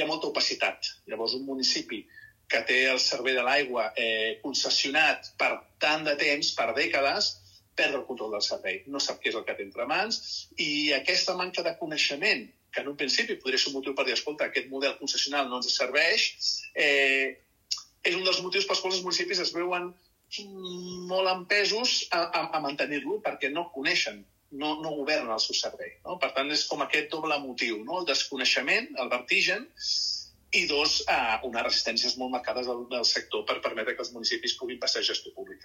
hi ha molta opacitat. Llavors, un municipi que té el servei de l'aigua concessionat per tant de temps, per dècades, perd el control del servei. No sap què és el que té entre mans i aquesta manca de coneixement, que en un principi podria ser un motiu per dir, escolta, aquest model concessional no ens serveix, és un dels motius pels quals els municipis es veuen molt empesos a mantenir-lo perquè no coneixen, no governen el seu servei. No? Per tant, és com aquest doble motiu, no? El desconeixement, el vertigen, i dos, unes resistències molt marcades del sector per permetre que els municipis puguin passar a gestió pública.